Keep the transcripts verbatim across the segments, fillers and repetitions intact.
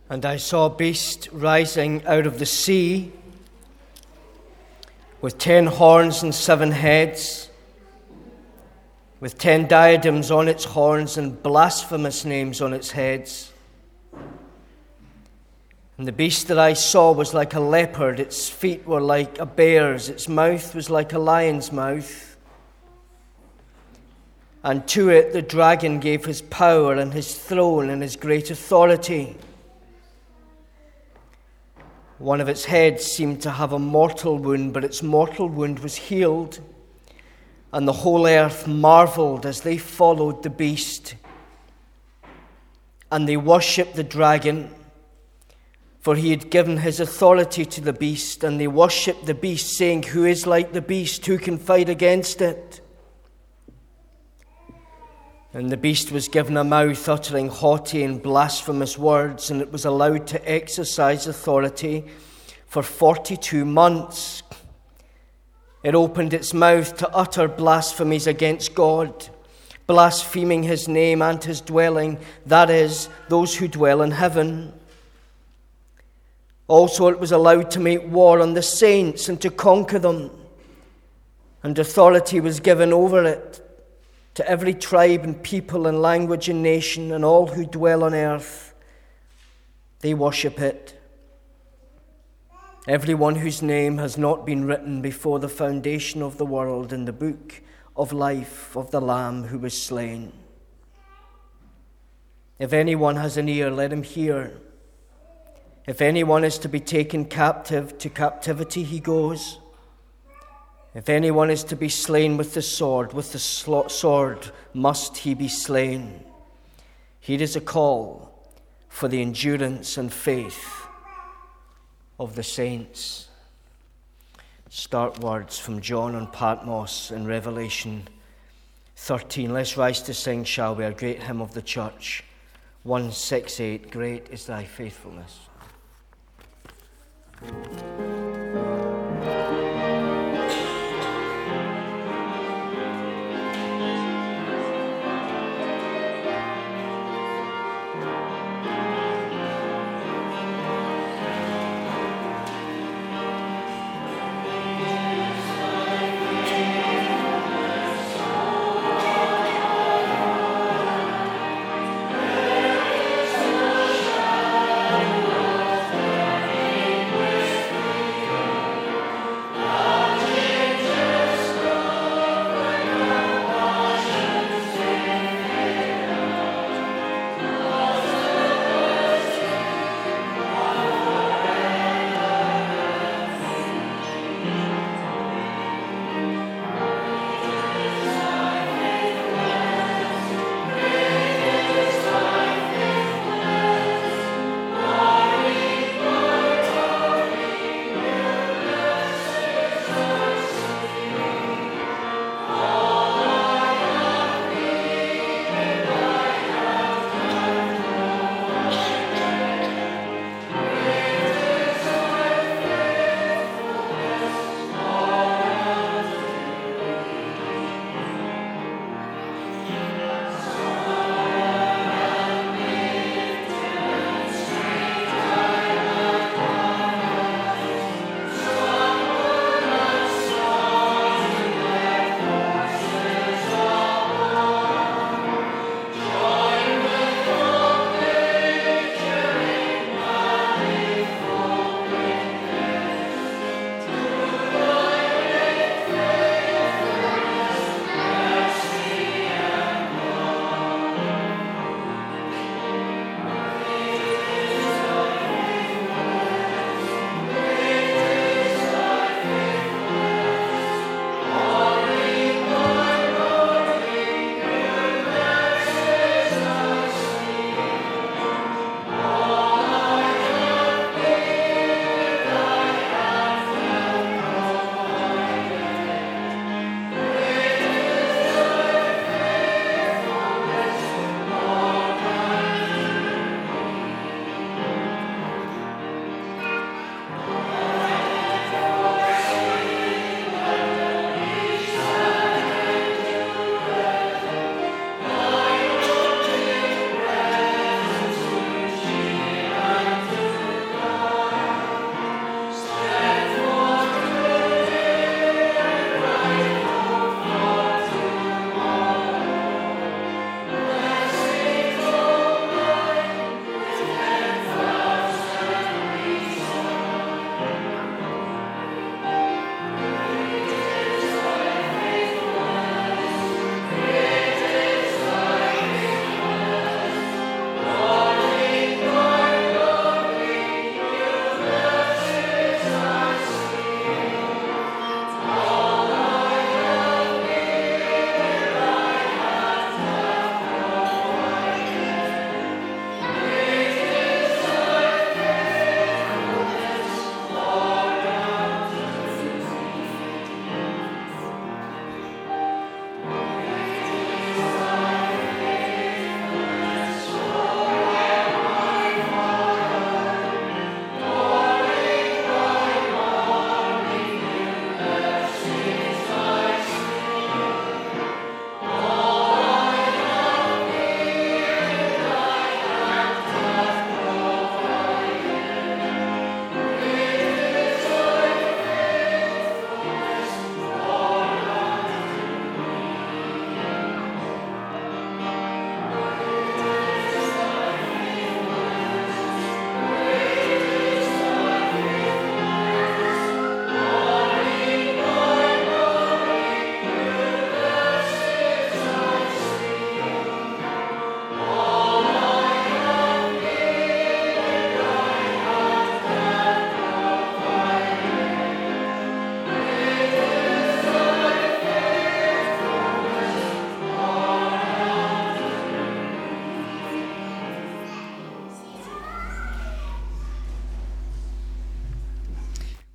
And I saw a beast rising out of the sea with ten horns and seven heads, with ten diadems on its horns and blasphemous names on its heads. And the beast that I saw was like a leopard, its feet were like a bear's, its mouth was like a lion's mouth. And to it the dragon gave his power and his throne and his great authority. One of its heads seemed to have a mortal wound, but its mortal wound was healed. And the whole earth marveled as they followed the beast. And they worshipped the dragon, for he had given his authority to the beast. And they worshipped the beast, saying, "Who is like the beast? Who can fight against it?" And the beast was given a mouth uttering haughty and blasphemous words, and it was allowed to exercise authority for forty-two months. It opened its mouth to utter blasphemies against God, blaspheming his name and his dwelling, that is, those who dwell in heaven. Also it was allowed to make war on the saints and to conquer them, and authority was given over it to every tribe and people and language and nation, and all who dwell on earth, they worship it. Everyone whose name has not been written before the foundation of the world in the book of life of the Lamb who was slain. If anyone has an ear, let him hear. If anyone is to be taken captive, to captivity he goes. If anyone is to be slain with the sword, with the sword must he be slain. Here is a call for the endurance and faith of the saints. Start words from John on Patmos in Revelation thirteen. Let's rise to sing, shall we, our great hymn of the church, one sixty-eight, Great is Thy Faithfulness. With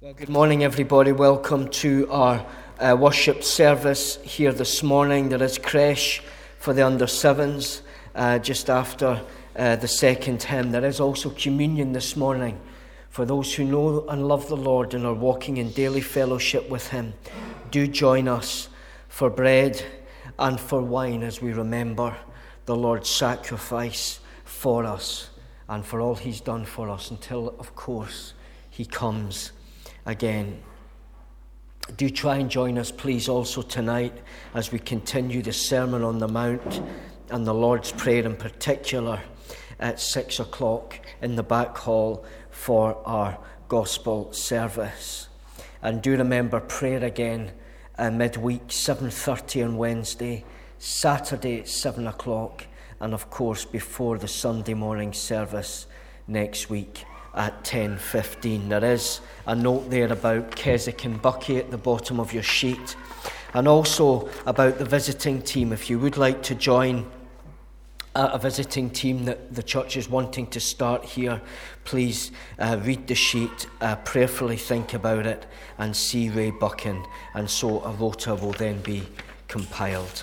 Well, good morning, everybody. Welcome to our uh, worship service here this morning. There is creche for the under sevens uh, just after uh, the second hymn. There is also communion this morning for those who know and love the Lord and are walking in daily fellowship with Him. Do join us for bread and for wine as we remember the Lord's sacrifice for us and for all He's done for us until, of course, He comes again. Do try and join us, please, also tonight as we continue the Sermon on the Mount and the Lord's Prayer in particular at six o'clock in the back hall for our gospel service. And do remember prayer again uh, midweek, seven thirty on Wednesday, Saturday at seven o'clock, and of course before the Sunday morning service next week at ten fifteen. There is a note there about Keswick and Bucky at the bottom of your sheet, and also about the visiting team. If you would like to join a visiting team that the church is wanting to start here, please uh, read the sheet, uh, prayerfully think about it, and see Ray Buchan, and so a rota will then be compiled.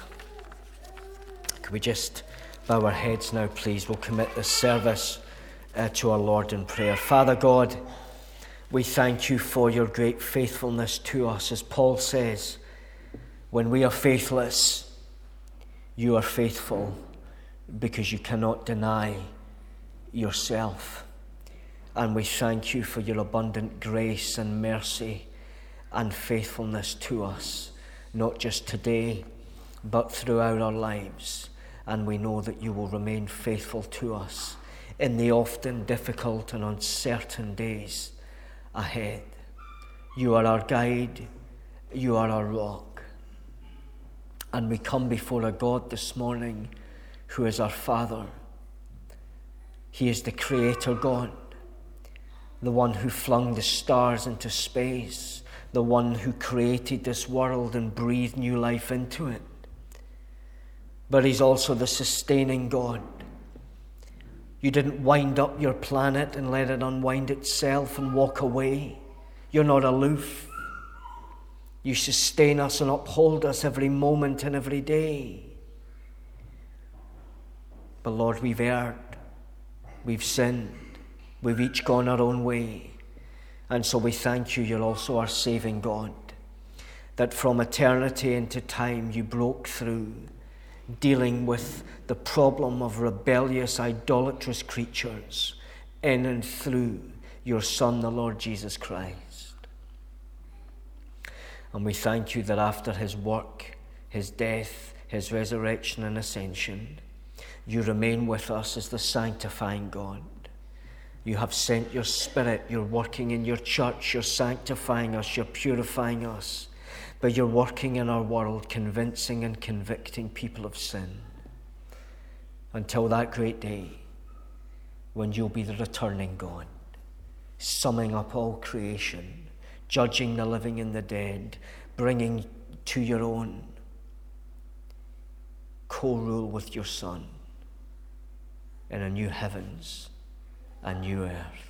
Can we just bow our heads now, please? We'll commit this service uh, to our Lord in prayer. Father God, we thank you for your great faithfulness to us. As Paul says, when we are faithless, you are faithful, because you cannot deny yourself. And we thank you for your abundant grace and mercy and faithfulness to us, not just today, but throughout our lives. And we know that you will remain faithful to us in the often difficult and uncertain days ahead. You are our guide, you are our rock. And we come before a God this morning who is our Father. He is the Creator God, the one who flung the stars into space, the one who created this world and breathed new life into it. But He's also the sustaining God. You didn't wind up your planet and let it unwind itself and walk away. You're not aloof. You sustain us and uphold us every moment and every day. But Lord, we've erred, we've sinned, we've each gone our own way. And so we thank you, you're also our saving God, that from eternity into time you broke through, dealing with the problem of rebellious, idolatrous creatures in and through your Son, the Lord Jesus Christ. And we thank you that after his work, his death, his resurrection and ascension, you remain with us as the sanctifying God. You have sent your Spirit, you're working in your church, you're sanctifying us, you're purifying us, but you're working in our world, convincing and convicting people of sin. Until that great day, when you'll be the returning God, summing up all creation, judging the living and the dead, bringing to your own co-rule with your Son in a new heavens and new earth.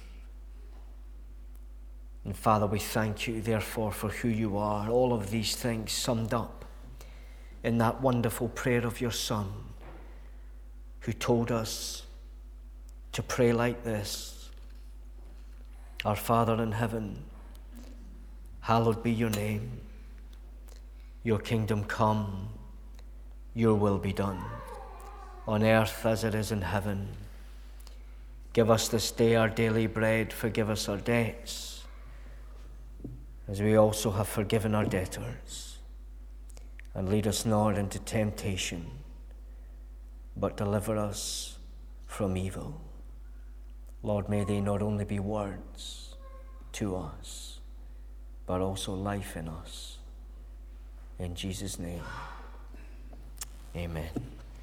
And Father, we thank you therefore for who you are. All of these things summed up in that wonderful prayer of your Son, who told us to pray like this: Our Father in heaven, hallowed be your name. Your kingdom come, your will be done, on earth as it is in heaven. Give us this day our daily bread. Forgive us our debts, as we also have forgiven our debtors. And lead us not into temptation, but deliver us from evil. Lord, may they not only be words to us, but also life in us. In Jesus' name, amen.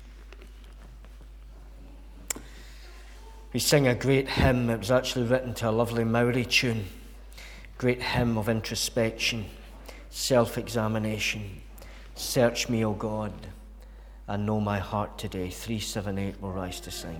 We sing a great hymn. It was actually written to a lovely Maori tune. Great hymn of introspection, self-examination. Search me, O God, and know my heart today. three seventy-eight will rise to sing.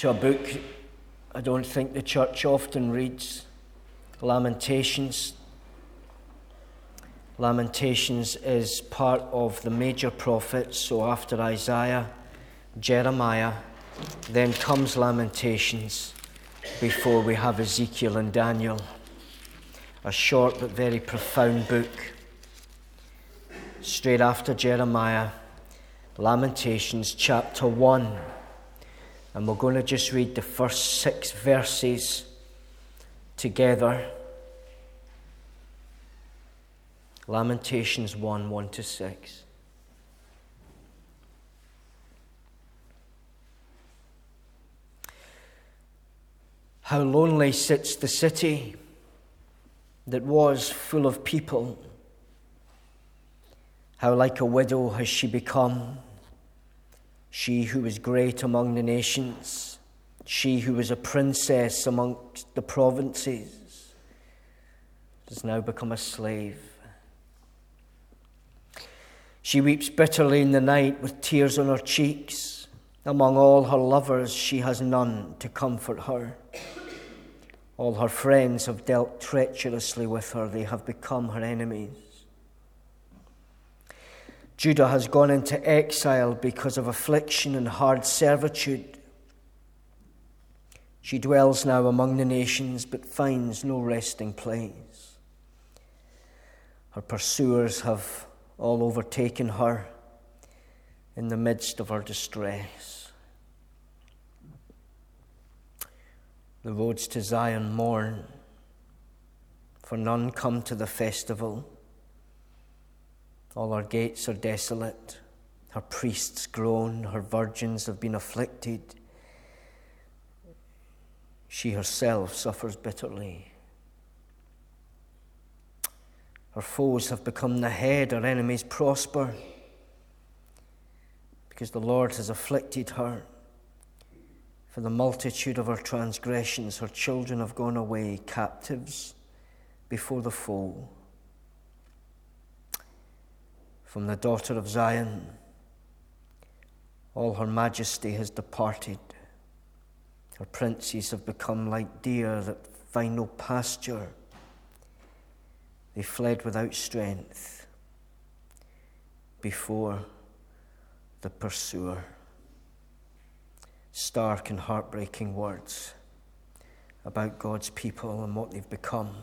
to a book I don't think the church often reads, Lamentations. Lamentations is part of the major prophets, so after Isaiah, Jeremiah, then comes Lamentations before we have Ezekiel and Daniel. A short but very profound book. Straight after Jeremiah, Lamentations chapter one. And we're going to just read the first six verses together. Lamentations one, one to six. How lonely sits the city that was full of people. How like a widow has she become, she who was great among the nations, she who was a princess amongst the provinces, has now become a slave. She weeps bitterly in the night with tears on her cheeks. Among all her lovers she has none to comfort her. All her friends have dealt treacherously with her. They have become her enemies. Judah has gone into exile because of affliction and hard servitude. She dwells now among the nations, but finds no resting place. Her pursuers have all overtaken her in the midst of her distress. The roads to Zion mourn, for none come to the festival. All her gates are desolate, her priests groan, her virgins have been afflicted. She herself suffers bitterly. Her foes have become the head, her enemies prosper, because the Lord has afflicted her. For the multitude of her transgressions, her children have gone away captives before the foe. From the daughter of Zion, all her majesty has departed. Her princes have become like deer that find no pasture. They fled without strength before the pursuer. Stark and heartbreaking words about God's people and what they've become.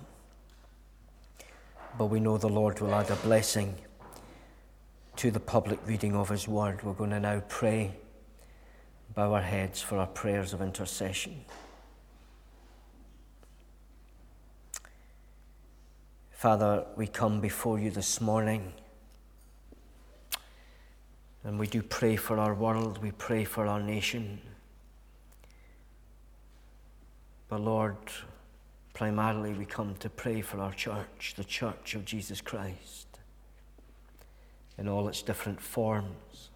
But we know the Lord will add a blessing to the public reading of his word. We're going to now pray, bow our heads for our prayers of intercession. Father, we come before you this morning, and we do pray for our world, we pray for our nation. But Lord, primarily we come to pray for our church, the Church of Jesus Christ, in all its different forms.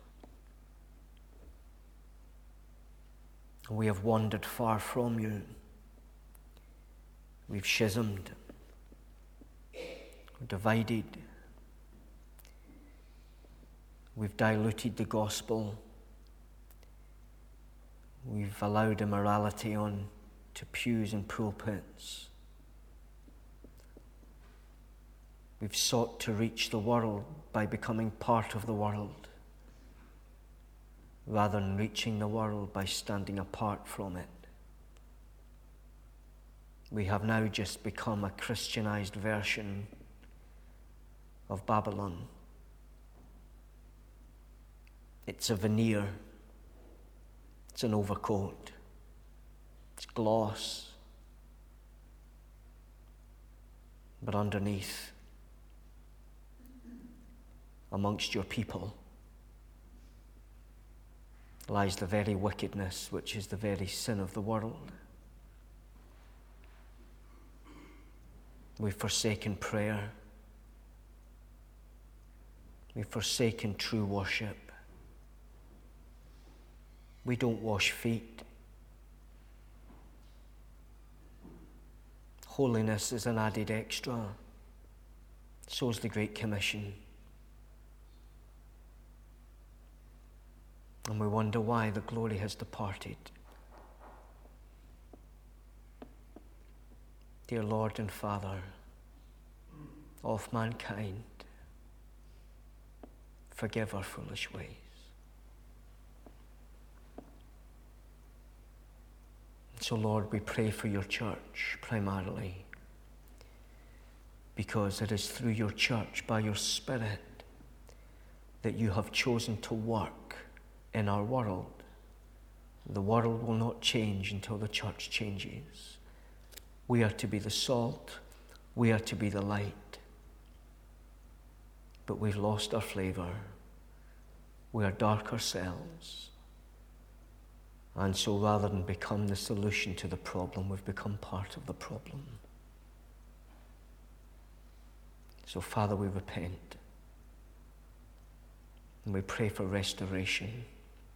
We have wandered far from you. We've schismed, we're divided. We've diluted the gospel. We've allowed immorality on to pews and pulpits. We've sought to reach the world by becoming part of the world, rather than reaching the world by standing apart from it. We have now just become a Christianized version of Babylon. It's a veneer. It's an overcoat. It's gloss. But underneath, amongst your people, lies the very wickedness which is the very sin of the world. We've forsaken prayer. We've forsaken true worship. We don't wash feet. Holiness is an added extra. So is the Great Commission. And we wonder why the glory has departed. dear Lord and Father of mankind, forgive our foolish ways. So, Lord, we pray for your church primarily, because it is through your church, by your Spirit, that you have chosen to work in our world. The world will not change until the church changes. We are to be the salt, we are to be the light, but we've lost our flavor. We are dark ourselves. And so rather than become the solution to the problem, we've become part of the problem. So, Father, we repent. And we pray for restoration.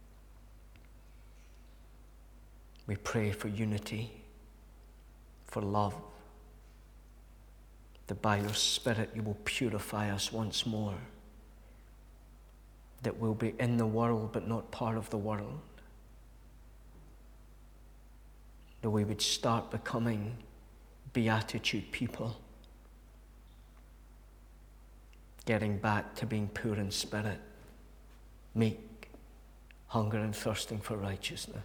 We pray for unity, for love, that by your Spirit you will purify us once more, that we'll be in the world but not part of the world, that we would start becoming beatitude people, getting back to being poor in spirit, meek, hunger and thirsting for righteousness,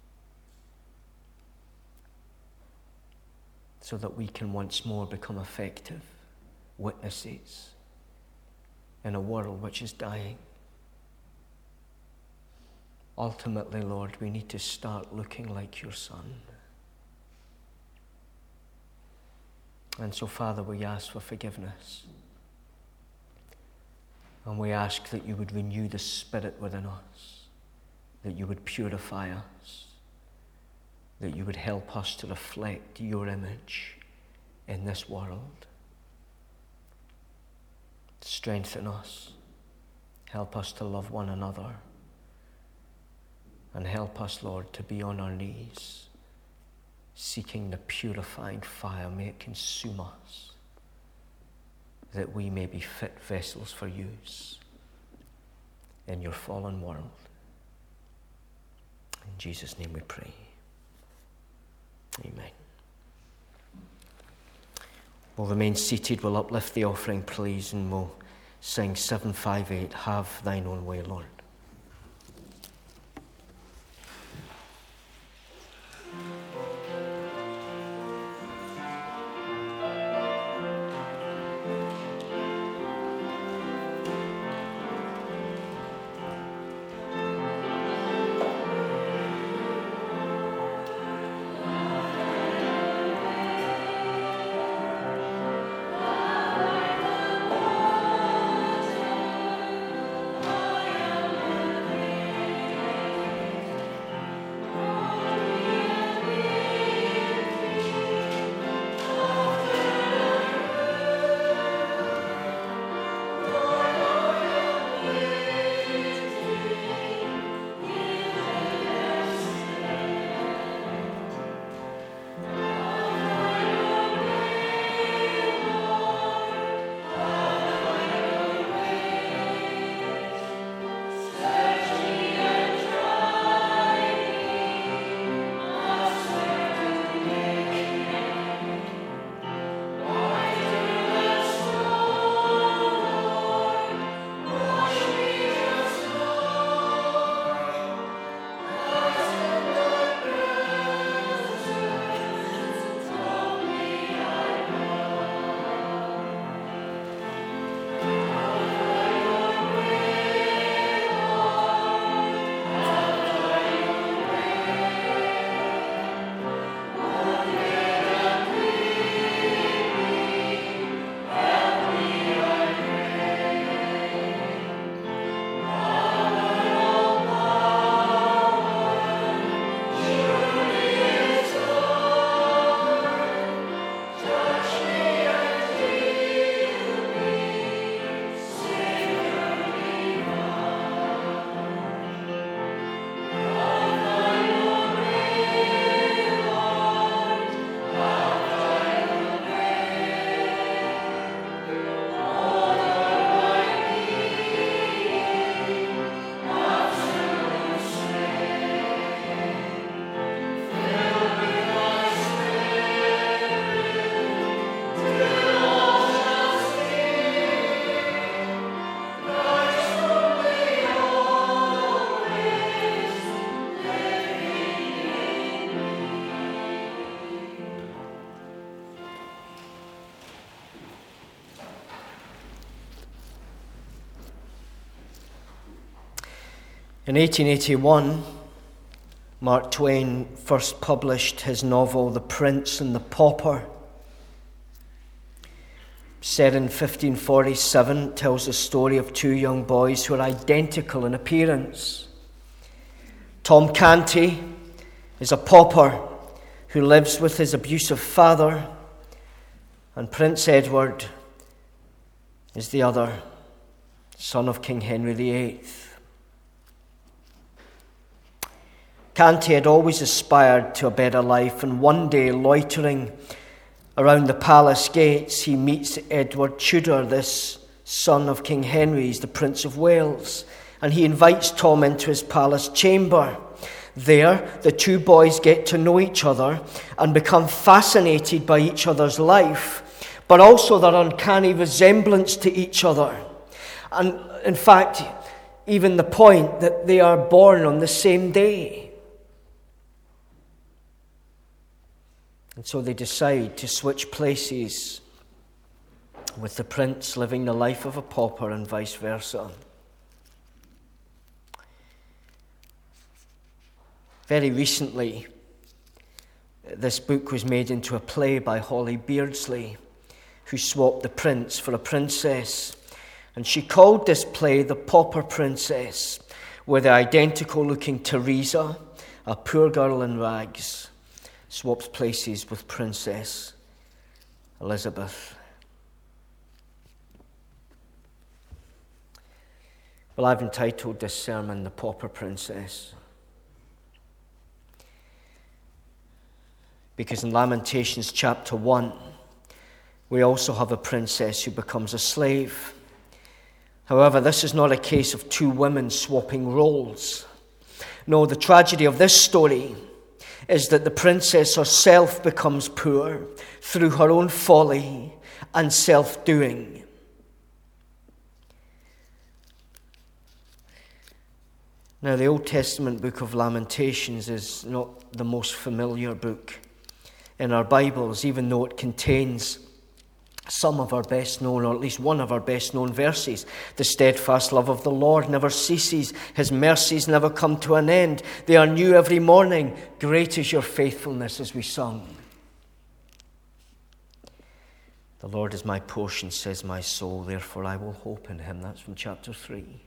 so that we can once more become effective witnesses in a world which is dying. Ultimately, Lord, we need to start looking like your Son. And so, Father, we ask for forgiveness. And we ask that you would renew the Spirit within us, that you would purify us, that you would help us to reflect your image in this world. Strengthen us. Help us to love one another. And help us, Lord, to be on our knees, seeking the purifying fire. May it consume us, that we may be fit vessels for use in your fallen world. In Jesus' name we pray. Amen. We'll remain seated. We'll uplift the offering, please, and we'll sing seven five eight, Have Thine Own Way, Lord. I In eighteen eighty-one, Mark Twain first published his novel, The Prince and the Pauper. Set in fifteen forty-seven, it tells the story of two young boys who are identical in appearance. Tom Canty is a pauper who lives with his abusive father, and Prince Edward is the other, son of King Henry the Eighth. Canty had always aspired to a better life, and one day, loitering around the palace gates, he meets Edward Tudor, this son of King Henry, he's the Prince of Wales, and he invites Tom into his palace chamber. There, the two boys get to know each other and become fascinated by each other's life, but also their uncanny resemblance to each other. And in fact, even the point that they are born on the same day. And so they decide to switch places, with the prince living the life of a pauper and vice versa. Very recently, this book was made into a play by Holly Beardsley, who swapped the prince for a princess. And she called this play The Pauper Princess, where the identical-looking Teresa, a poor girl in rags, swapped places with Princess Elizabeth. Well, I've entitled this sermon, The Pauper Princess, because in Lamentations chapter one, we also have a princess who becomes a slave. However, this is not a case of two women swapping roles. No, the tragedy of this story is that the princess herself becomes poor through her own folly and self-doing. Now, the Old Testament book of Lamentations is not the most familiar book in our Bibles, even though it contains some of our best known, or at least one of our best known verses. The steadfast love of the Lord never ceases. His mercies never come to an end. They are new every morning. Great is your faithfulness, as we sung. The Lord is my portion, says my soul, therefore I will hope in him. That's from chapter three.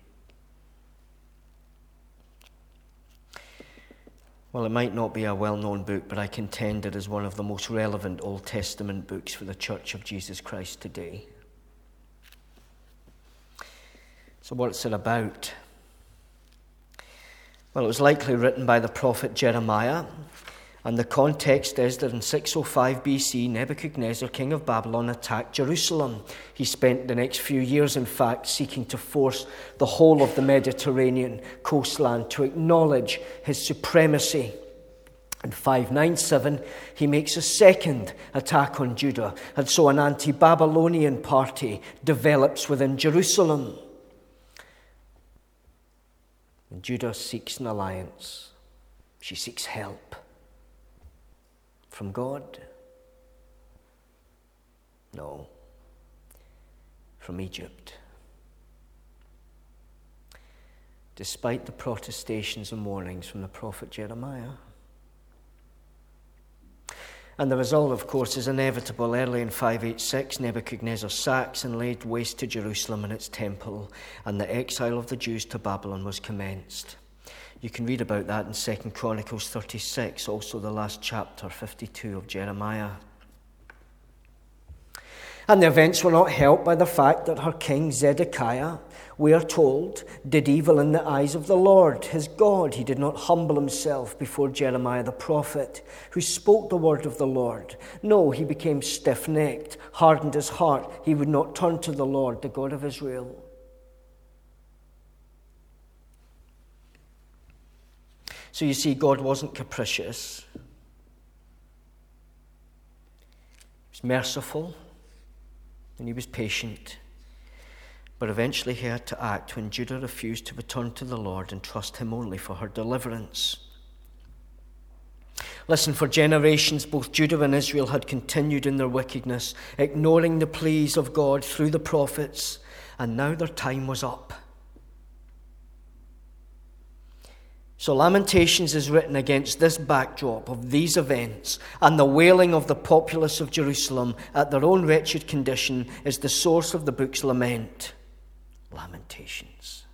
Well, it might not be a well-known book, but I contend it is one of the most relevant Old Testament books for the Church of Jesus Christ today. So what's it about? Well, it was likely written by the prophet Jeremiah, and the context is that in six oh five B C, Nebuchadnezzar, king of Babylon, attacked Jerusalem. He spent the next few years, in fact, seeking to force the whole of the Mediterranean coastline to acknowledge his supremacy. In five ninety-seven, he makes a second attack on Judah, and so an anti-Babylonian party develops within Jerusalem. And Judah seeks an alliance. She seeks help. From God? No. From Egypt. Despite the protestations and warnings from the prophet Jeremiah. And the result, of course, is inevitable. Early in five eighty-six, Nebuchadnezzar sacks and laid waste to Jerusalem and its temple, and the exile of the Jews to Babylon was commenced. You can read about that in Second Chronicles thirty-six, also the last chapter, fifty-two of Jeremiah. And the events were not helped by the fact that her king Zedekiah, we are told, did evil in the eyes of the Lord, his God. He did not humble himself before Jeremiah the prophet, who spoke the word of the Lord. No, he became stiff-necked, hardened his heart. He would not turn to the Lord, the God of Israel. So you see, God wasn't capricious. He was merciful, and he was patient. But eventually he had to act when Judah refused to return to the Lord and trust him only for her deliverance. Listen, for generations, both Judah and Israel had continued in their wickedness, ignoring the pleas of God through the prophets, and now their time was up. So Lamentations is written against this backdrop of these events, and the wailing of the populace of Jerusalem at their own wretched condition is the source of the book's lament. Lamentations.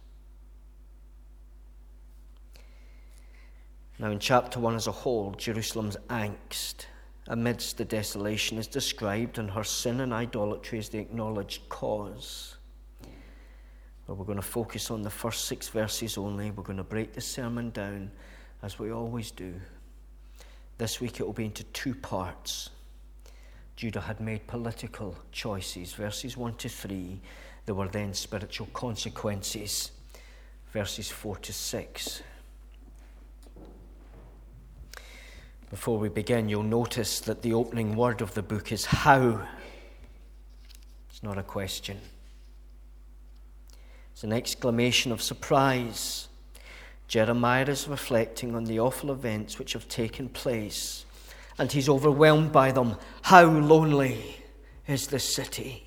Now in chapter one as a whole, Jerusalem's angst amidst the desolation is described, and her sin and idolatry is the acknowledged cause. But we're going to focus on the first six verses only. We're going to break the sermon down as we always do. This week it will be into two parts. Judah had made political choices, verses one to three. There were then spiritual consequences, verses four to six. Before we begin, you'll notice that the opening word of the book is how. It's not a question. It's an exclamation of surprise. Jeremiah is reflecting on the awful events which have taken place, and he's overwhelmed by them. How lonely is this city?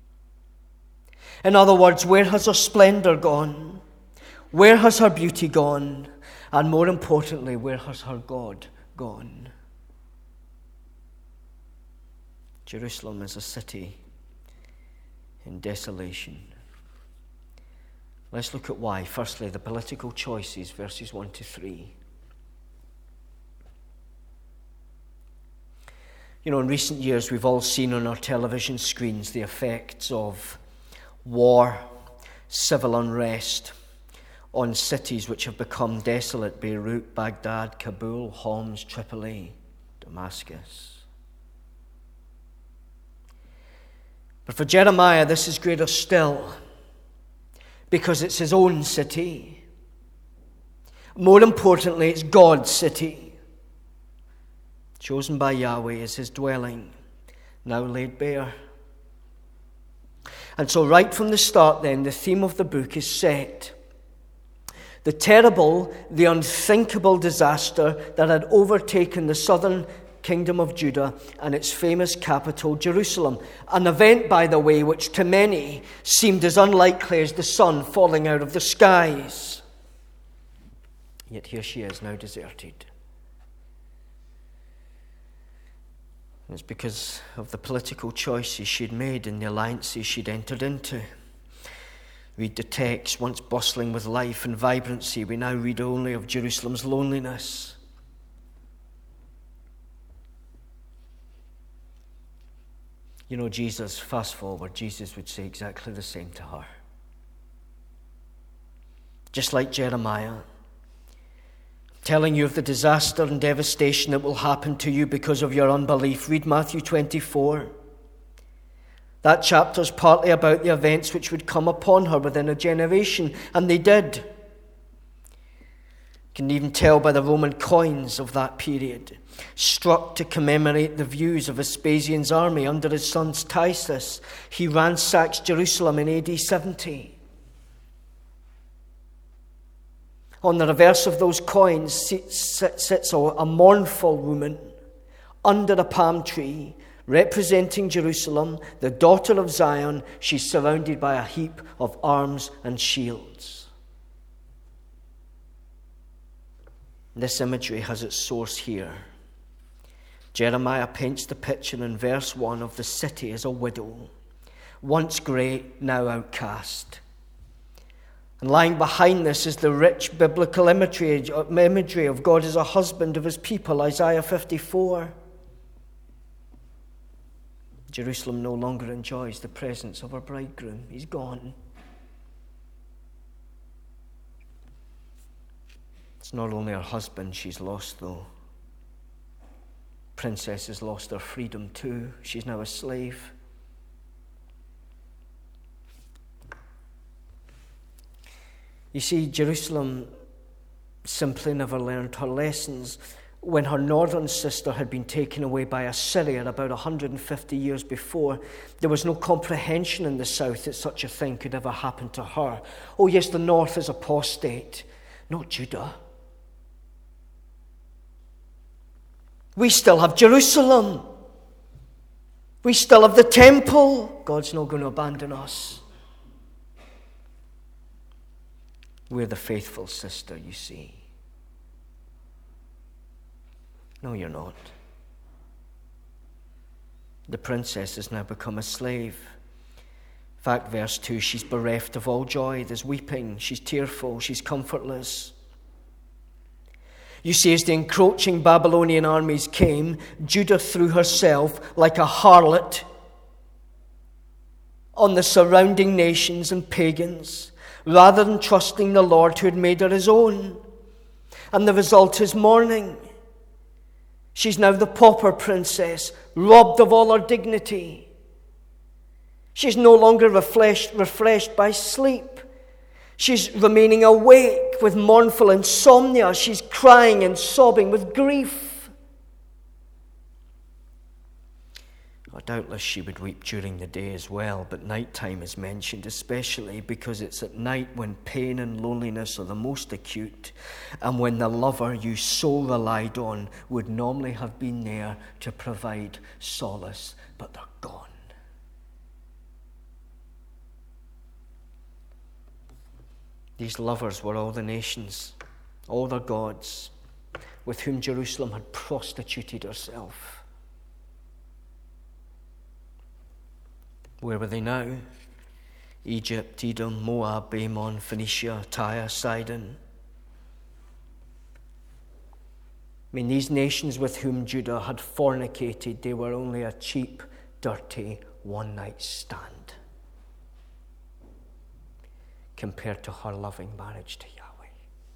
In other words, where has her splendor gone? Where has her beauty gone? And more importantly, where has her God gone? Jerusalem is a city in desolation. Let's look at why. Firstly, the political choices, verses one to three. You know, in recent years, we've all seen on our television screens the effects of war, civil unrest on cities which have become desolate: Beirut, Baghdad, Kabul, Homs, Tripoli, Damascus. But for Jeremiah, this is greater still, because it's his own city. More importantly, it's God's city, chosen by Yahweh as his dwelling, now laid bare. And so right from the start then, the theme of the book is set. The terrible, the unthinkable disaster that had overtaken the southern kingdom of Judah and its famous capital, Jerusalem. An event, by the way, which to many seemed as unlikely as the sun falling out of the skies. Yet here she is, now deserted. And it's because of the political choices she'd made and the alliances she'd entered into. Read the text. Once bustling with life and vibrancy, we now read only of Jerusalem's loneliness. You know, Jesus, fast forward, Jesus would say exactly the same to her. Just like Jeremiah, telling you of the disaster and devastation that will happen to you because of your unbelief. Read Matthew twenty-four. That chapter is partly about the events which would come upon her within a generation, and they did. You can even tell by the Roman coins of that period, struck to commemorate the views of Vespasian's army under his son Titus. He ransacks Jerusalem in A D seventy. On the reverse of those coins sits a mournful woman under a palm tree, representing Jerusalem, the daughter of Zion. She's surrounded by a heap of arms and shields. This imagery has its source here. Jeremiah paints the picture in verse one of the city as a widow, once great, now outcast. And lying behind this is the rich biblical imagery, imagery of God as a husband of his people, Isaiah fifty-four. Jerusalem no longer enjoys the presence of her bridegroom. He's gone. It's not only her husband she's lost, though. Princess has lost her freedom too. She's now a slave. You see, Jerusalem simply never learned her lessons. When her northern sister had been taken away by Assyria about one hundred fifty years before, there was no comprehension in the south that such a thing could ever happen to her. Oh yes, the north is apostate, not Judah. We still have Jerusalem. We still have the temple. God's not going to abandon us. We're the faithful sister, you see. No, you're not. The princess has now become a slave. In fact, verse two, she's bereft of all joy. There's weeping. She's tearful. She's comfortless. You see, as the encroaching Babylonian armies came, Judah threw herself like a harlot on the surrounding nations and pagans, rather than trusting the Lord who had made her his own. And the result is mourning. She's now the pauper princess, robbed of all her dignity. She's no longer refreshed, refreshed by sleep. She's remaining awake with mournful insomnia. She's crying and sobbing with grief. Oh, doubtless she would weep during the day as well, but nighttime is mentioned especially because it's at night when pain and loneliness are the most acute, and when the lover you so relied on would normally have been there to provide solace, but they're gone. These lovers were all the nations, all their gods, with whom Jerusalem had prostituted herself. Where were they now? Egypt, Edom, Moab, Ammon, Phoenicia, Tyre, Sidon. I mean, these nations with whom Judah had fornicated, they were only a cheap, dirty, one-night stand compared to her loving marriage to Yahweh.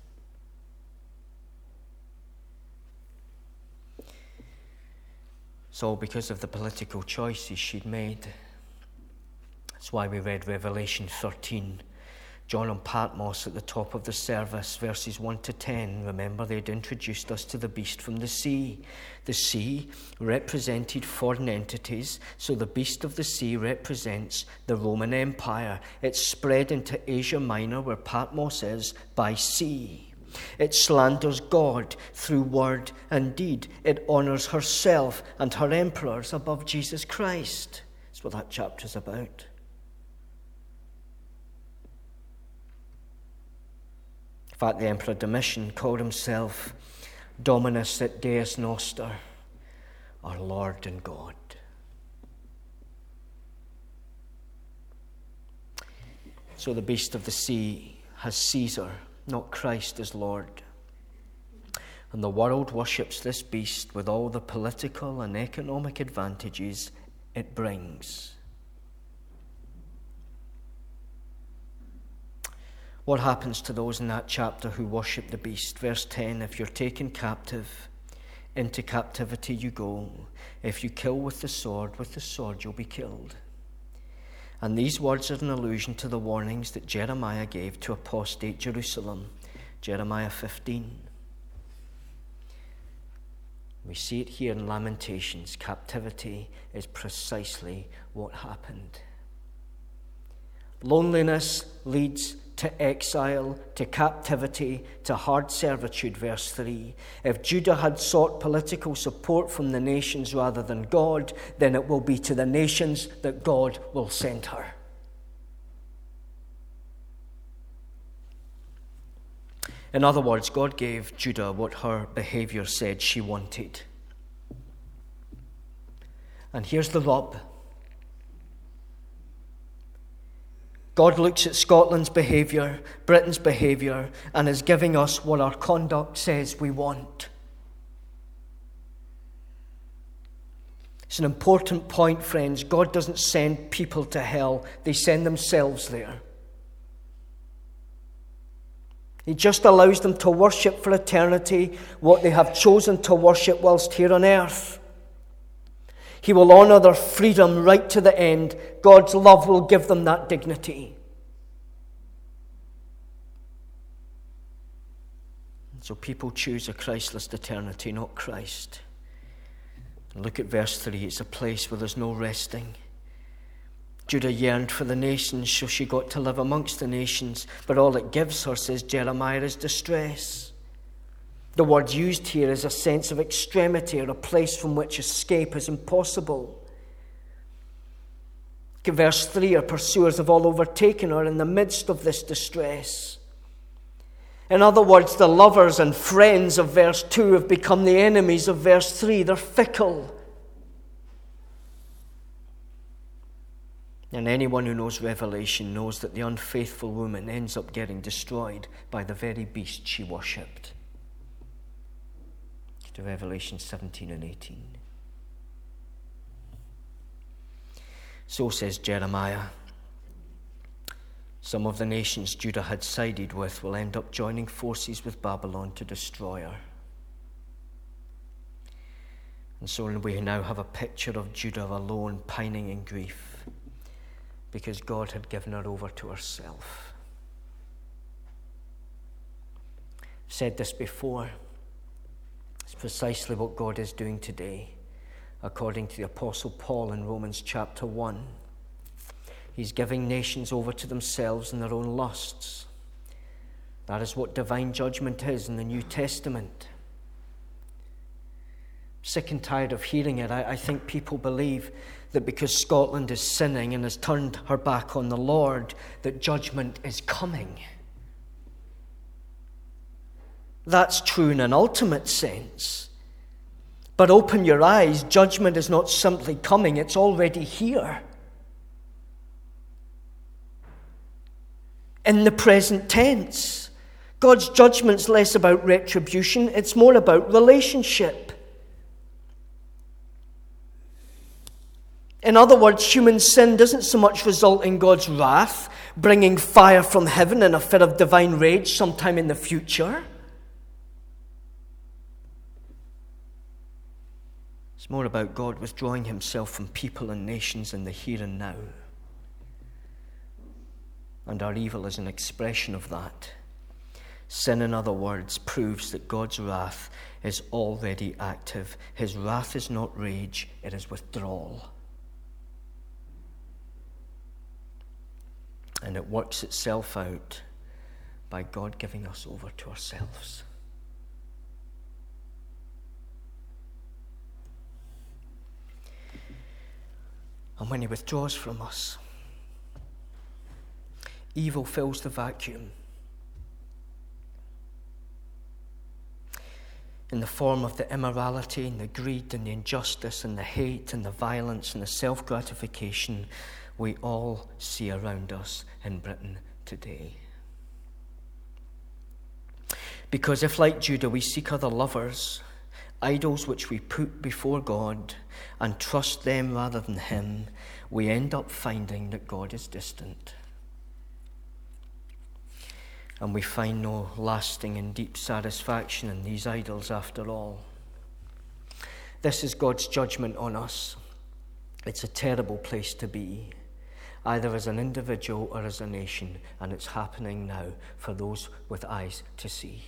It's all because of the political choices she'd made. That's why we read Revelation thirteen. John on Patmos at the top of the service, verses one to ten. Remember, they'd introduced us to the beast from the sea. The sea represented foreign entities, so the beast of the sea represents the Roman Empire. It spread into Asia Minor, where Patmos is, by sea. It slanders God through word and deed. It honors herself and her emperors above Jesus Christ. That's what that chapter's about. In fact, the Emperor Domitian called himself Dominus et Deus Noster, our Lord and God. So the beast of the sea has Caesar, not Christ as Lord. And the world worships this beast with all the political and economic advantages it brings. What happens to those in that chapter who worship the beast? Verse ten, if you're taken captive, into captivity you go. If you kill with the sword, with the sword you'll be killed. And these words are an allusion to the warnings that Jeremiah gave to apostate Jerusalem. Jeremiah fifteen. We see it here in Lamentations. Captivity is precisely what happened. Loneliness leads to exile, to captivity, to hard servitude, verse three. If Judah had sought political support from the nations rather than God, then it will be to the nations that God will send her. In other words, God gave Judah what her behavior said she wanted. And here's the rub. God looks at Scotland's behaviour, Britain's behaviour, and is giving us what our conduct says we want. It's an important point, friends. God doesn't send people to hell. They send themselves there. He just allows them to worship for eternity what they have chosen to worship whilst here on earth. He will honour their freedom right to the end. God's love will give them that dignity. So people choose a Christless eternity, not Christ. And look at verse three. It's a place where there's no resting. Judah yearned for the nations, so she got to live amongst the nations. But all it gives her, says Jeremiah, is distress. The word used here is a sense of extremity, or a place from which escape is impossible. Verse three, her pursuers have all overtaken her in the midst of this distress. In other words, the lovers and friends of verse two have become the enemies of verse three. They're fickle. And anyone who knows Revelation knows that the unfaithful woman ends up getting destroyed by the very beast she worshipped. To Revelation seventeen and eighteen. So says Jeremiah, some of the nations Judah had sided with will end up joining forces with Babylon to destroy her. And so we now have a picture of Judah alone, pining in grief, because God had given her over to herself. I've said this before. It's precisely what God is doing today, according to the Apostle Paul in Romans chapter one. He's giving nations over to themselves and their own lusts. That is what divine judgment is in the New Testament. Sick and tired of hearing it. I, I think people believe that because Scotland is sinning and has turned her back on the Lord, that judgment is coming. That's true in an ultimate sense. But open your eyes, judgment is not simply coming, it's already here. In the present tense. God's judgment's less about retribution, it's more about relationship. In other words, human sin doesn't so much result in God's wrath, bringing fire from heaven in a fit of divine rage sometime in the future. It's more about God withdrawing himself from people and nations in the here and now. And our evil is an expression of that. Sin, in other words, proves that God's wrath is already active. His wrath is not rage, it is withdrawal. And it works itself out by God giving us over to ourselves. And when he withdraws from us, evil fills the vacuum in the form of the immorality and the greed and the injustice and the hate and the violence and the self-gratification we all see around us in Britain today. Because if, like Judah, we seek other lovers, idols which we put before God, and trust them rather than him, we end up finding that God is distant. And we find no lasting and deep satisfaction in these idols after all. This is God's judgment on us. It's a terrible place to be, either as an individual or as a nation, and it's happening now for those with eyes to see.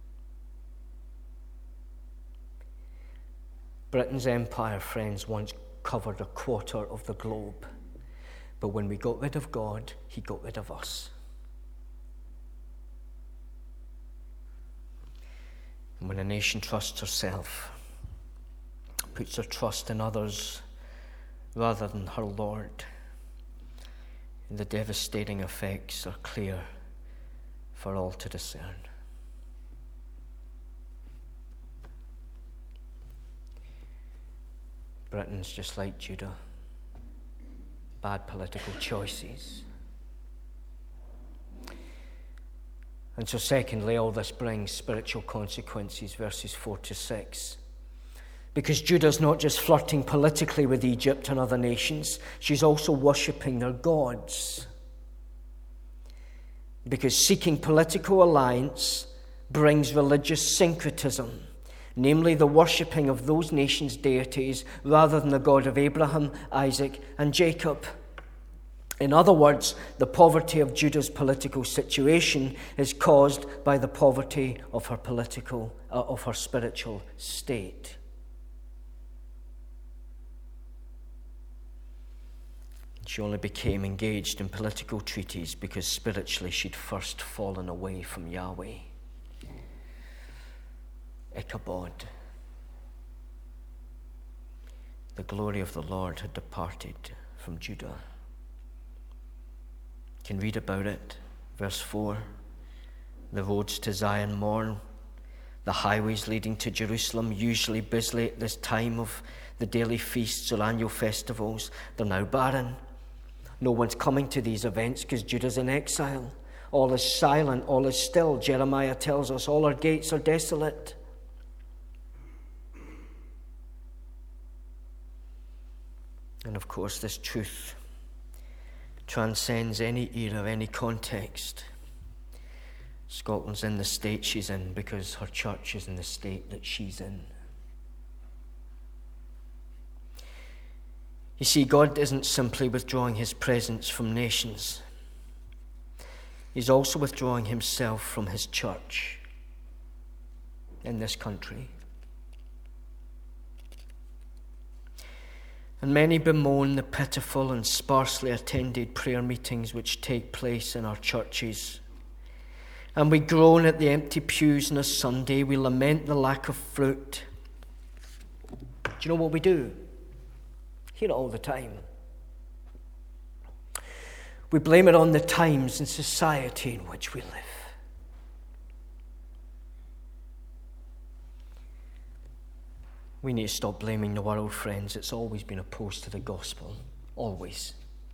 Britain's empire, friends, once covered a quarter of the globe. But when we got rid of God, he got rid of us. And when a nation trusts herself, puts her trust in others rather than her Lord, the devastating effects are clear for all to discern. Britain's just like Judah. Bad political choices. And so secondly, all this brings spiritual consequences, verses four to six. Because Judah's not just flirting politically with Egypt and other nations, she's also worshipping their gods. Because seeking political alliance brings religious syncretism, namely the worshipping of those nations' deities rather than the God of Abraham, Isaac, and Jacob. In other words, the poverty of Judah's political situation is caused by the poverty of her political, uh, of her spiritual state. She only became engaged in political treaties because spiritually she'd first fallen away from Yahweh. Ichabod. The glory of the Lord had departed from Judah. You can read about it. Verse four. The roads to Zion mourn. The highways leading to Jerusalem, usually busy at this time of the daily feasts or annual festivals, they're now barren. No one's coming to these events because Judah's in exile. All is silent, all is still. Jeremiah tells us all our gates are desolate. And of course, this truth transcends any era, any context. Scotland's in the state she's in because her church is in the state that she's in. You see, God isn't simply withdrawing his presence from nations. He's also withdrawing himself from his church in this country. And many bemoan the pitiful and sparsely attended prayer meetings which take place in our churches. And we groan at the empty pews on a Sunday. We lament the lack of fruit. Do you know what we do? Hear it all the time. We blame it on the times and society in which we live. We need to stop blaming the world, friends. It's always been opposed to the gospel. Always.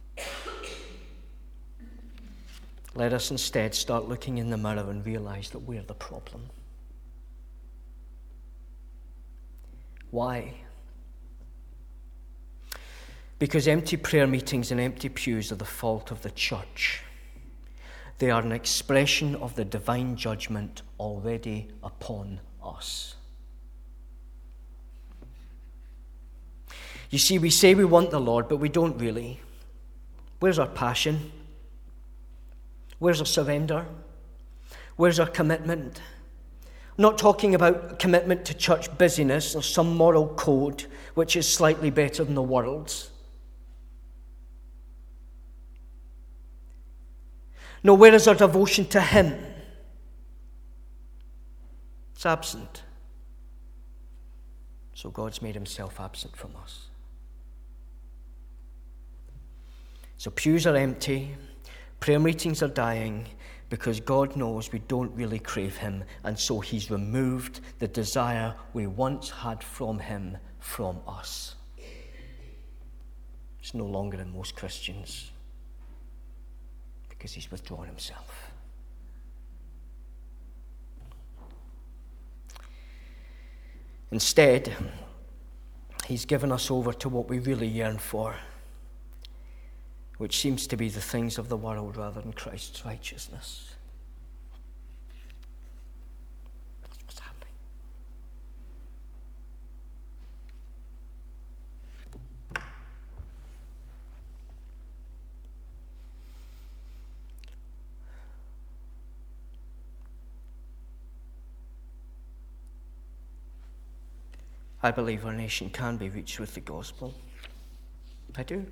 Let us instead start looking in the mirror and realize that we're the problem. Why? Because empty prayer meetings and empty pews are the fault of the church. They are an expression of the divine judgment already upon us. You see, we say we want the Lord, but we don't really. Where's our passion? Where's our surrender? Where's our commitment? I'm not talking about commitment to church busyness or some moral code which is slightly better than the world's. No, where is our devotion to him? It's absent. So God's made himself absent from us. So pews are empty, prayer meetings are dying, because God knows we don't really crave him, and so he's removed the desire we once had from him from us. It's no longer in most Christians, because he's withdrawn himself. Instead, he's given us over to what we really yearn for, which seems to be the things of the world rather than Christ's righteousness. What's happening? I believe our nation can be reached with the gospel. I do.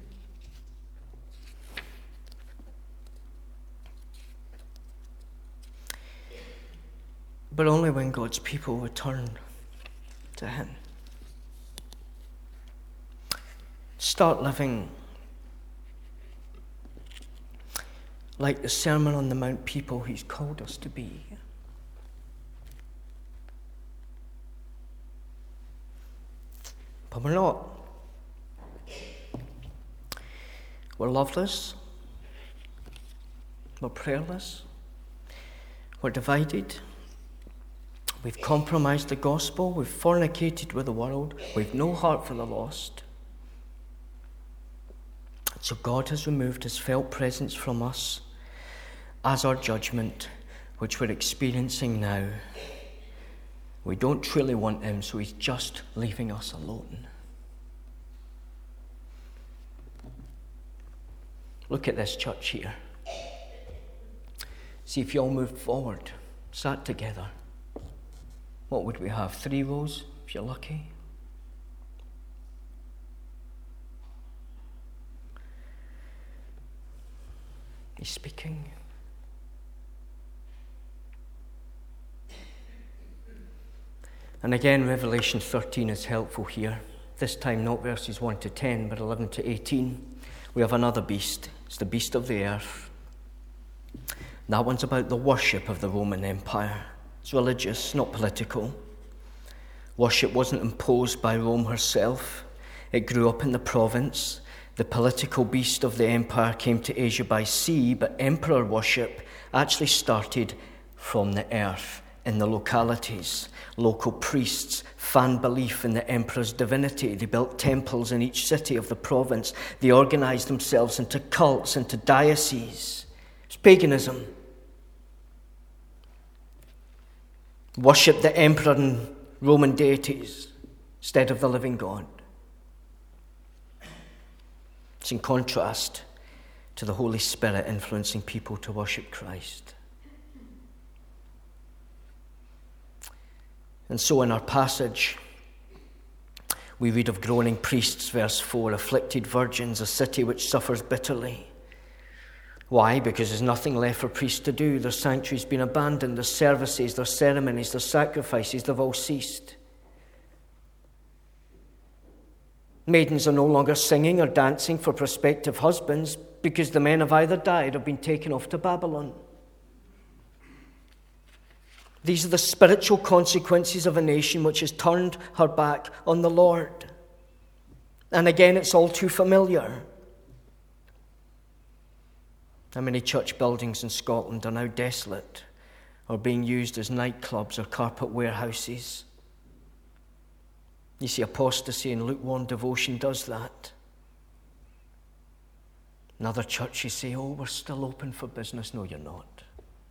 But only when God's people return to him. Start living like the Sermon on the Mount people he's called us to be. But we're not. We're loveless. We're prayerless. We're divided. We've compromised the gospel. We've fornicated with the world. We've no heart for the lost. So God has removed his felt presence from us as our judgment, which we're experiencing now. We don't truly want him, so he's just leaving us alone. Look at this church here. See if you all moved forward, sat together. What would we have? Three rows, if you're lucky? He's speaking. And again, Revelation thirteen is helpful here. This time not verses one to ten, but eleven to eighteen. We have another beast. It's the beast of the earth. That one's about the worship of the Roman Empire. It's religious, not political. Worship wasn't imposed by Rome herself. It grew up in the province. The political beast of the empire came to Asia by sea, but emperor worship actually started from the earth, in the localities. Local priests fanned belief in the emperor's divinity. They built temples in each city of the province. They organized themselves into cults, into dioceses. It's paganism. Worship the emperor and Roman deities instead of the living God. It's in contrast to the Holy Spirit influencing people to worship Christ. And so in our passage, we read of groaning priests, verse four, afflicted virgins, a city which suffers bitterly. Why? Because there's nothing left for priests to do. Their sanctuary's been abandoned. Their services, their ceremonies, their sacrifices, they've all ceased. Maidens are no longer singing or dancing for prospective husbands because the men have either died or been taken off to Babylon. These are the spiritual consequences of a nation which has turned her back on the Lord. And again, it's all too familiar. How many church buildings in Scotland are now desolate or being used as nightclubs or carpet warehouses? You see, apostasy and lukewarm devotion does that. In other churches say, oh, we're still open for business. No, you're not.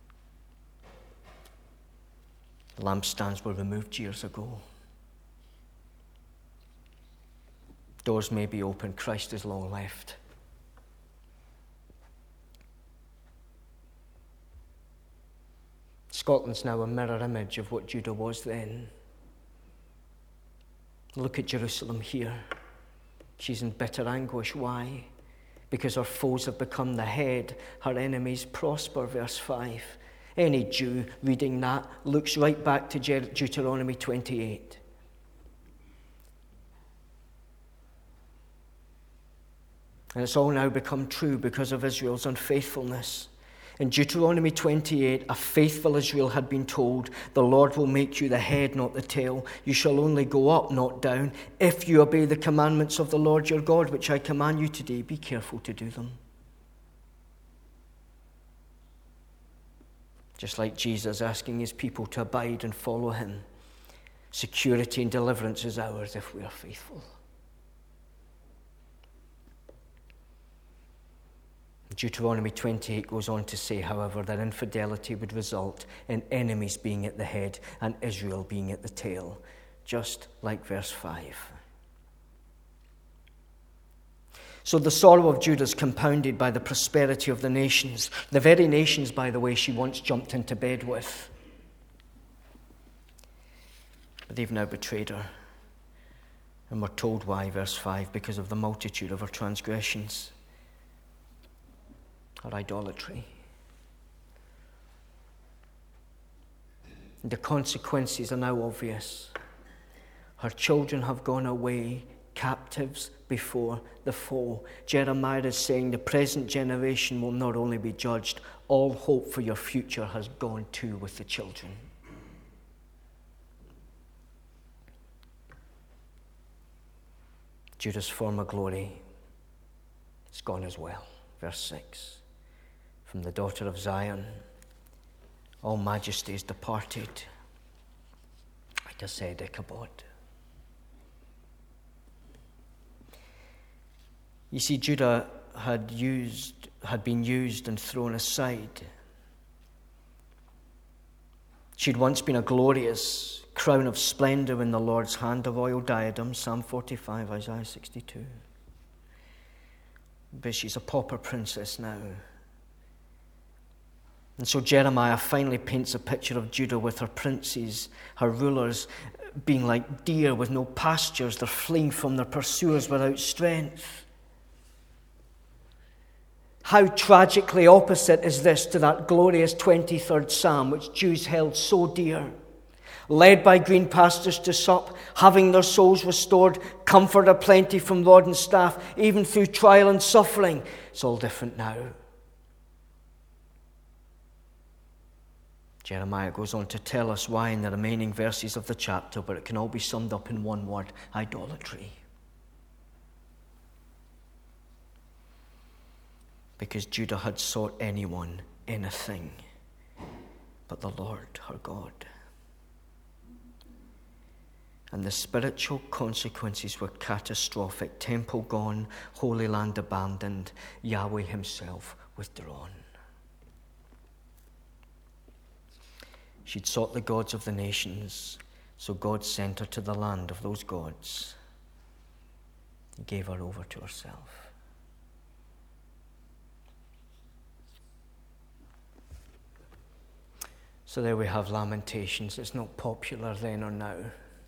The lampstands were removed years ago. Doors may be open. Christ is long left. Scotland's now a mirror image of what Judah was then. Look at Jerusalem here. She's in bitter anguish. Why? Because her foes have become the head, her enemies prosper, verse five. Any Jew reading that looks right back to Deuteronomy twenty-eight. And it's all now become true because of Israel's unfaithfulness. In Deuteronomy twenty-eight, a faithful Israel had been told, the Lord will make you the head, not the tail. You shall only go up, not down, if you obey the commandments of the Lord your God, which I command you today. Be careful to do them. Just like Jesus asking his people to abide and follow him. Security and deliverance is ours if we are faithful. Deuteronomy twenty-eight goes on to say, however, that infidelity would result in enemies being at the head and Israel being at the tail, just like verse five. So the sorrow of Judah is compounded by the prosperity of the nations, the very nations, by the way, she once jumped into bed with. But they've now betrayed her. And we're told why, verse five, because of the multitude of her transgressions. Her idolatry. The consequences are now obvious. Her children have gone away captives before the foe. Jeremiah is saying the present generation will not only be judged, all hope for your future has gone too with the children. Judah's former glory is gone as well. Verse six. From the daughter of Zion, all majesty is departed, like I said, Ichabod. You see, Judah had used, had been used and thrown aside. She'd once been a glorious crown of splendor in the Lord's hand, of royal diadem, Psalm forty-five, Isaiah sixty-two. But she's a pauper princess now. And so Jeremiah finally paints a picture of Judah with her princes, her rulers, being like deer with no pastures. They're fleeing from their pursuers without strength. How tragically opposite is this to that glorious twenty-third Psalm, which Jews held so dear? Led by green pastures to sup, having their souls restored, comfort aplenty from rod and staff, even through trial and suffering. It's all different now. Jeremiah goes on to tell us why in the remaining verses of the chapter, but it can all be summed up in one word: idolatry. Because Judah had sought anyone, anything, but the Lord her God. And the spiritual consequences were catastrophic. Temple gone, Holy Land abandoned, Yahweh himself withdrawn. She'd sought the gods of the nations, so God sent her to the land of those gods. He gave her over to herself. So there we have Lamentations. It's not popular then or now,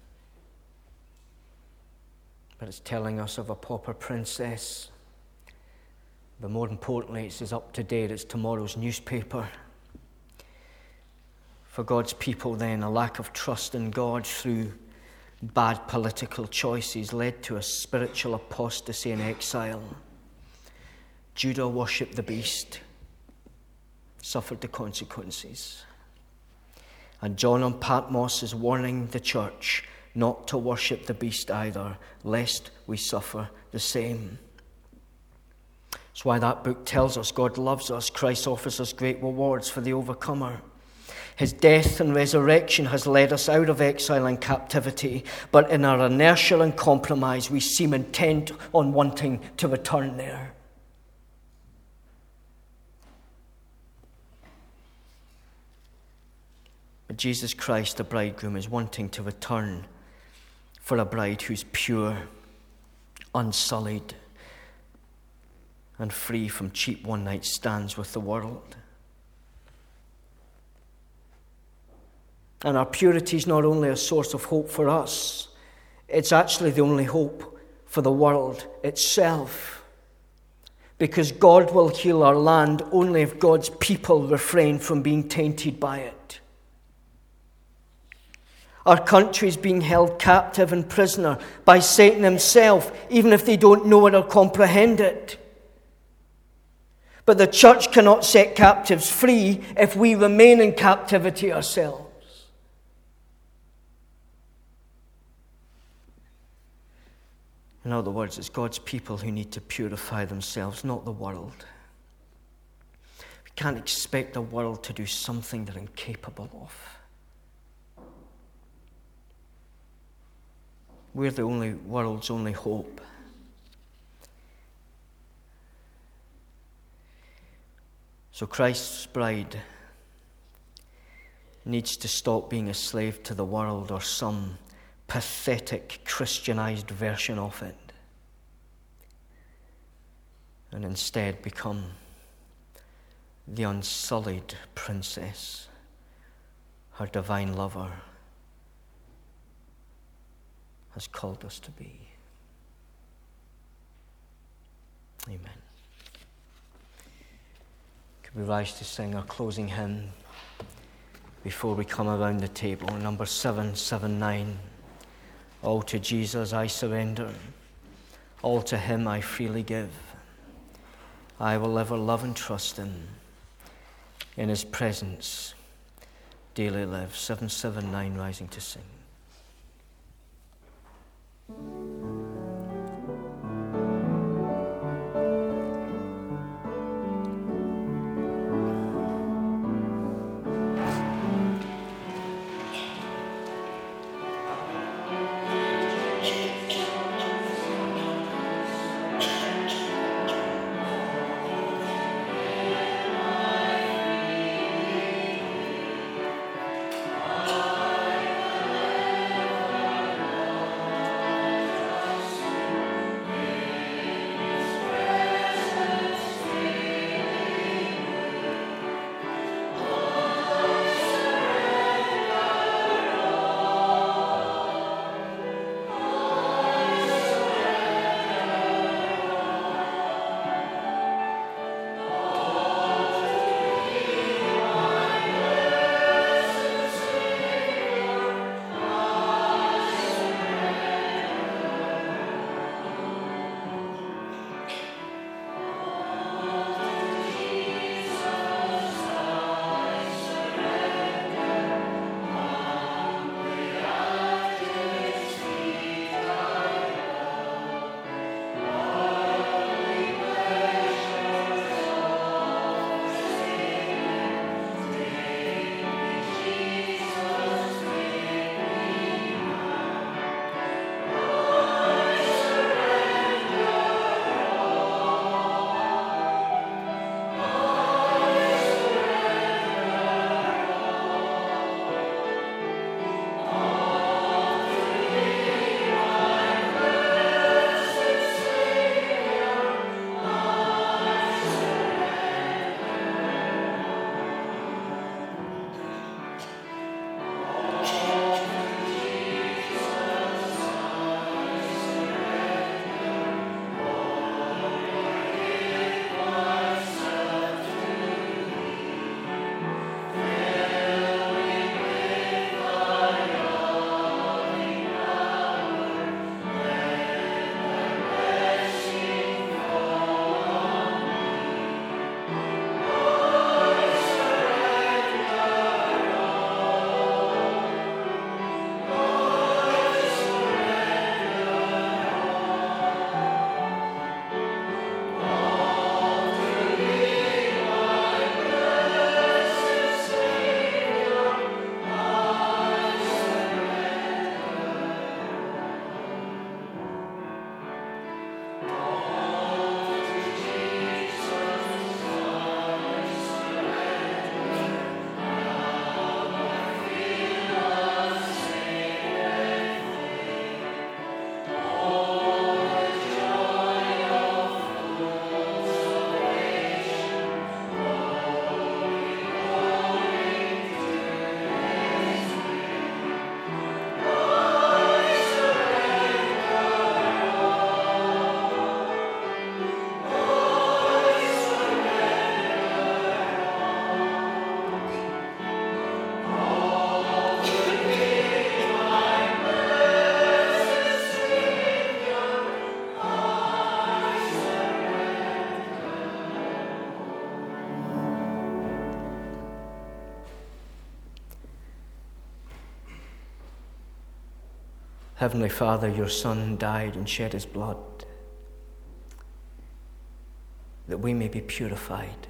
but it's telling us of a pauper princess. But more importantly, it's as up to date as tomorrow's newspaper. For God's people then, a lack of trust in God through bad political choices led to a spiritual apostasy and exile. Judah worshipped the beast, suffered the consequences. And John on Patmos is warning the church not to worship the beast either, lest we suffer the same. That's why that book tells us God loves us. Christ offers us great rewards for the overcomer. His death and resurrection has led us out of exile and captivity, but in our inertia and compromise, we seem intent on wanting to return there. But Jesus Christ, the bridegroom, is wanting to return for a bride who's pure, unsullied, and free from cheap one-night stands with the world. And our purity is not only a source of hope for us, it's actually the only hope for the world itself. Because God will heal our land only if God's people refrain from being tainted by it. Our country is being held captive and prisoner by Satan himself, even if they don't know it or comprehend it. But the church cannot set captives free if we remain in captivity ourselves. In other words, it's God's people who need to purify themselves, not the world. We can't expect the world to do something they're incapable of. We're the only world's only hope. So Christ's bride needs to stop being a slave to the world or some pathetic Christianized version of it, and instead become the unsullied princess her divine lover has called us to be. Amen. Could we rise to sing our closing hymn before we come around the table? Number seven seven nine. All to Jesus I surrender, all to him I freely give. I will ever love and trust him, in his presence daily live. seven seven nine, rising to sing. Heavenly Father, your Son died and shed his blood that we may be purified.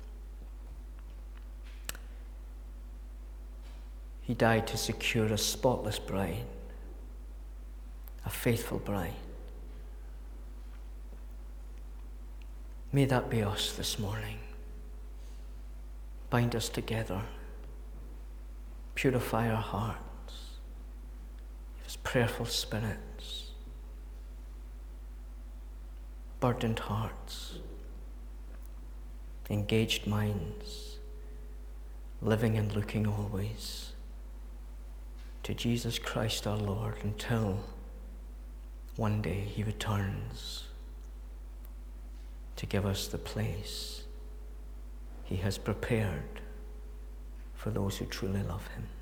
He died to secure a spotless bride, a faithful bride. May that be us this morning. Bind us together. Purify our hearts. Give us prayerful spirits, burdened hearts, engaged minds, living and looking always to Jesus Christ our Lord until one day he returns to give us the place he has prepared for those who truly love him.